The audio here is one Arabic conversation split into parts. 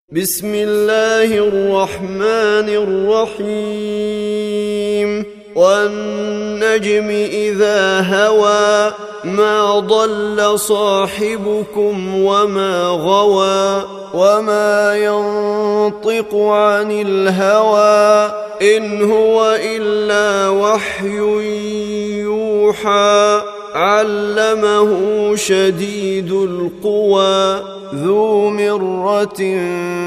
بسم الله الرحمن الرحيم والنجم إذا هوى ما ضل صاحبكم وما غوى وما ينطق عن الهوى إن هو إلا وحي يوحى علمه شديد القوى ذو مرة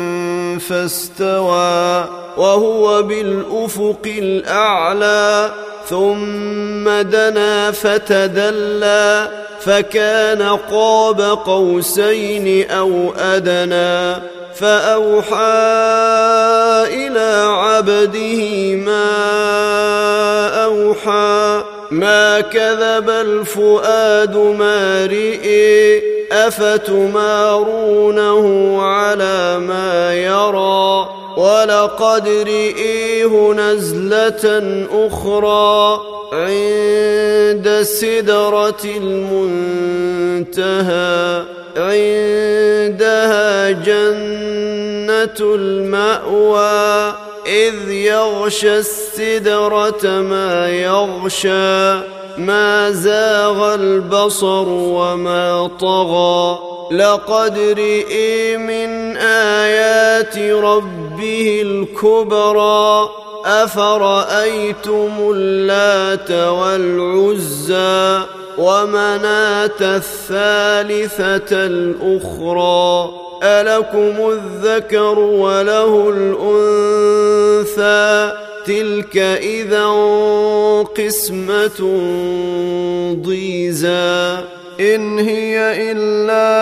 فاستوى وهو بالأفق الأعلى ثم دنا فتدلى فكان قاب قوسين أو أدنى فأوحى إلى عبده ما أوحى ما كذب الفؤاد ما رئي أفتمارونه على ما يرى ولقد رئيه نزلة أخرى عند سدرة المنتهى عندها جنة المأوى إذ يغشى السدرة ما يغشى ما زاغ البصر وما طغى لقد رئي من آيات ربه الكبرى أفرأيتم اللات والعزى ومناة الثالثة الأخرى ألكم الذكر وله الأنثى تلك إذا قسمة ضيزى إن هي إلا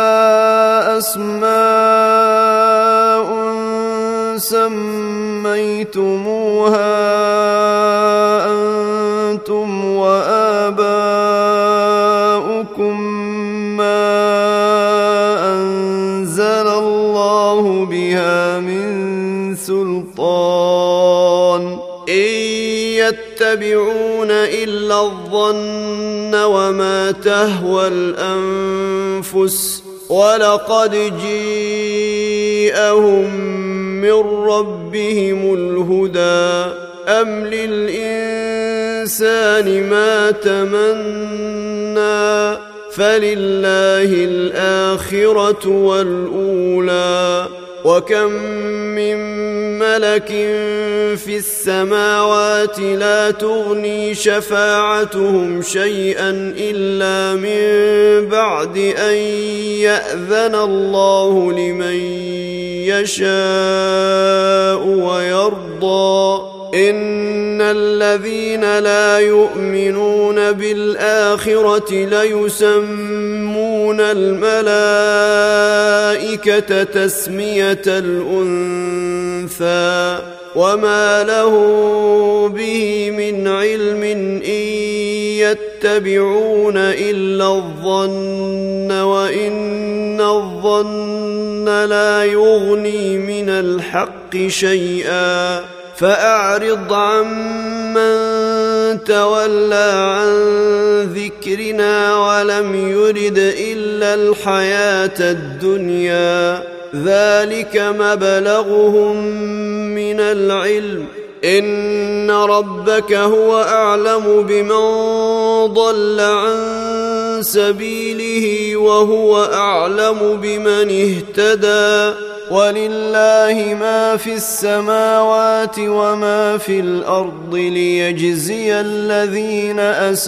أسماء سميتموها أنتم وآباؤكم ما أنزل الله بها من سلطان إن يتبعون إلا الظن وما تهوى الأنفس ولقد جيءهم من ربهم الهدى أم للإنسان ما تمنى فلله الآخرة والأولى وكم من ملك في السماوات لا تغني شفاعتهم شيئا إلا من بعد أن يأذن الله لمن يشاء ويرضى إن الذين لا يؤمنون بالآخرة ليسمون الملائكة تسمية الأنثى وما له به من علم إن يتبعون إلا الظن وإن الظن لا يغني من الحق شيئا فأعرض عمن تولى عن ذكرنا ولم يرد إلا الحياة الدنيا ذلك مبلغهم من العلم إن ربك هو أعلم بمن ضل عن سبيله وهو أعلم بمن اهتدى ولله ما في السماوات وما في الأرض ليجزي الذين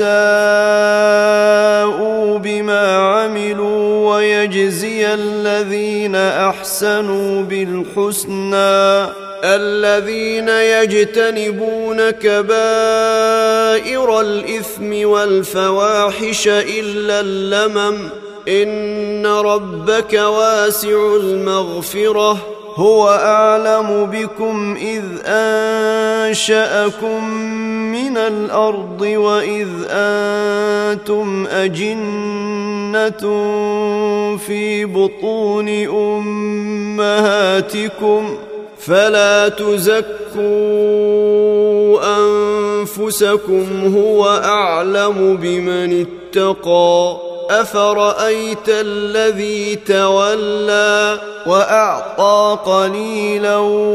أساءوا بما عملوا ويجزي الذين أحسنوا بالحسنى الذين يجتنبون كبائر الإثم والفواحش إلا اللمم إن ربك واسع المغفرة هو أعلم بكم إذ أنشأكم من الأرض وإذ أنتم أجنة في بطون أمهاتكم فلا تزكوا أنفسكم هو أعلم بمن اتقى أفرأيت الذي تولى وأعطى قليلا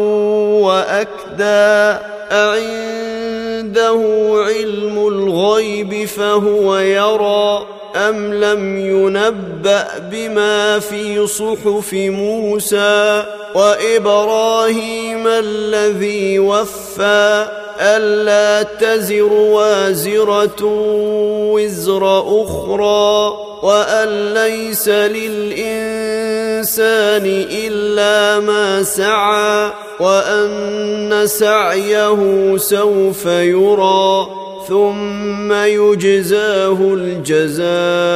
وأكدى أعنده علم الغيب فهو يرى أم لم ينبأ بما في صحف موسى وإبراهيم الذي وفى ألا تزر وازرة وزر أخرى وأن ليس للإنسان إلا ما سعى وأن سعيه سوف يرى ثم يجزاه الجزاء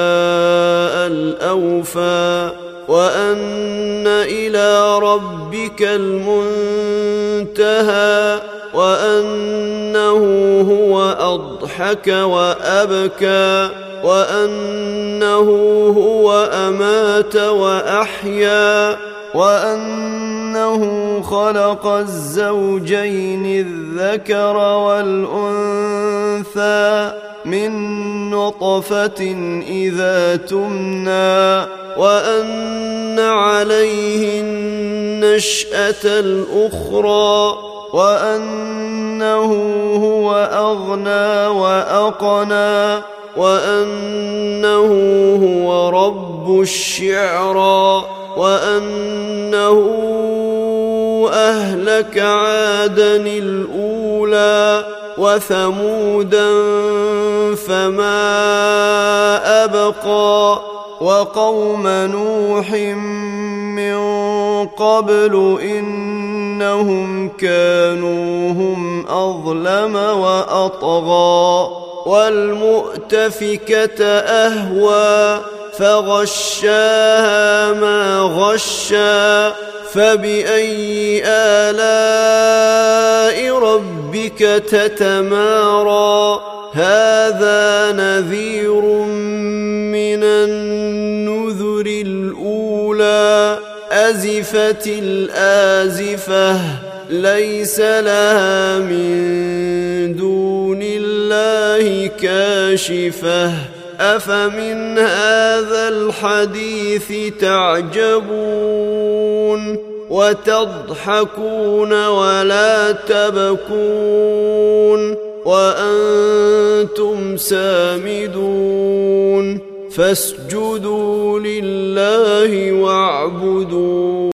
الأوفى وأن إلى ربك المنتهى وأنه هو أضحك وأبكى وأنه هو أمات وأحيا وأنه خلق الزوجين الذكر والأنثى من نطفة إذا تمنى وأن عليه النشأة الأخرى وأنه هو أغنى وأقنى وأنه هو رب الشعرى وأنه أهلك عادا الأولى وثمودا فما أبقى وقوم نوح من قبل إنهم كانوا هم أظلم وأطغى والمؤتفكة أهوى فغشاها ما غشا فبأي آلاء ربك تتمارى هذا نذير من النذر الأولى أزفت الآزفة ليس لها من دون الله كاشفة أفمن هذا الحديث تعجبون وتضحكون ولا تبكون وأنتم سامدون فاسجدوا لله واعبدوا